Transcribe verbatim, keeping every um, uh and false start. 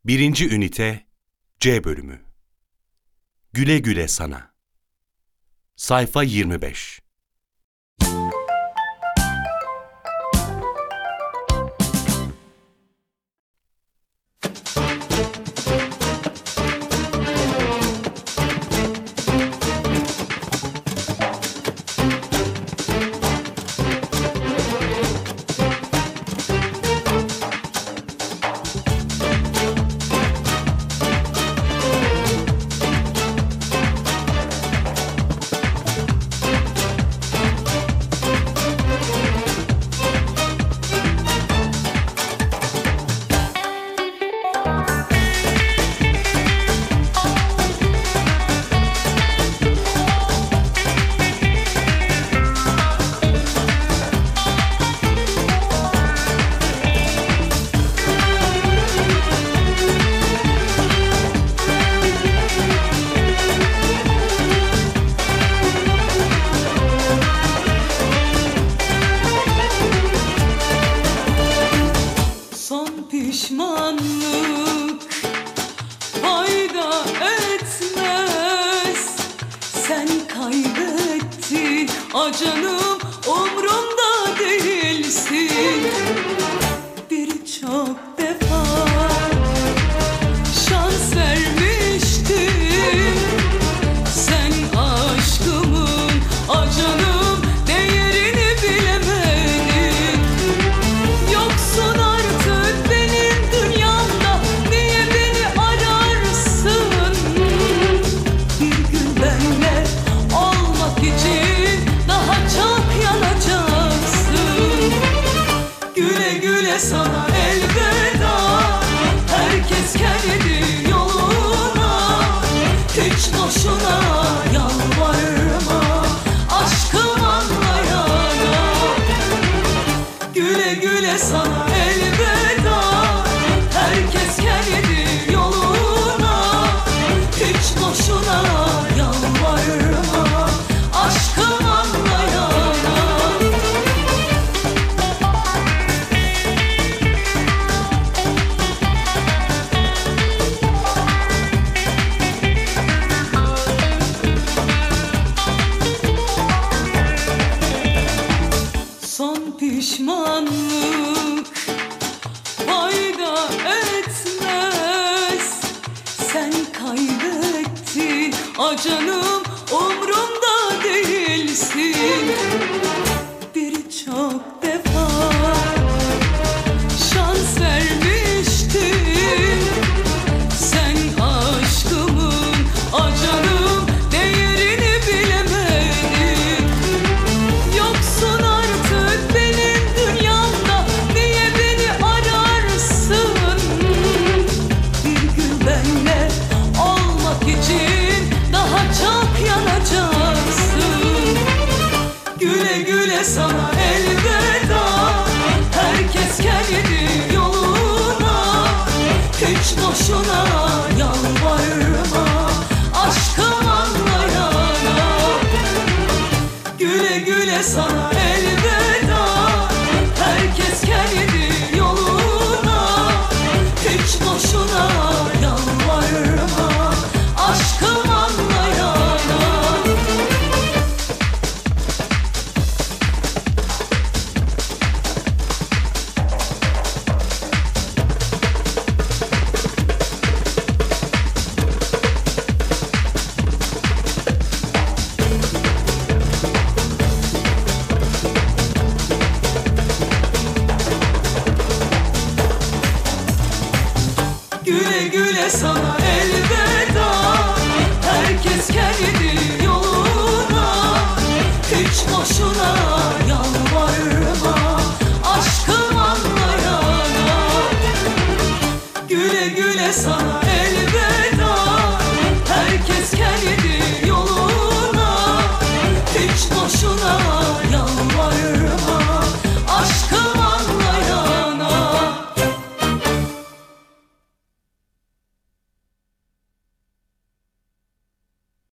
Birinci ünite C bölümü. Güle güle sana. Sayfa yirmi beş. Pişmanlık fayda etmez. Sen kaybettin, ah canım umrumda değilsin. Birçok defa şans vermiştim. Sen aşkımın, ah canım değerini bilemedin. Yoksun artık benim dünyamda, niye beni ararsın? Bir gün benimle olmak için daha çok yanacaksın. Güle güle sana elveda, herkes kendi yoluna. Hiç boşuna yalvarma aşkım anlayana. Güle güle sana elveda, herkes kendi yoluna. Hiç boşuna yalvarma aşkım anlayana. Son pişmanlık fayda etmez. Sen kaybettin, ah canım umrumda değilsin. Birçok defa şans vermiştim. Sen aşkımın, ah canım değerini bilemedin. Yoksun artık benim dünyamda, niye beni ararsın? Bir gün benimle olmak için daha çok yanacaksın. Güle güle sana elveda, herkes kendi yoluna. Hiç boşuna yalvarma aşkım anlayana. Güle güle sana elveda, herkes kendi yoluna. Hiç boşuna yalvarma aşkım anlayana. Güle güle sana elveda, herkes kendi yoluna. Hiç boşuna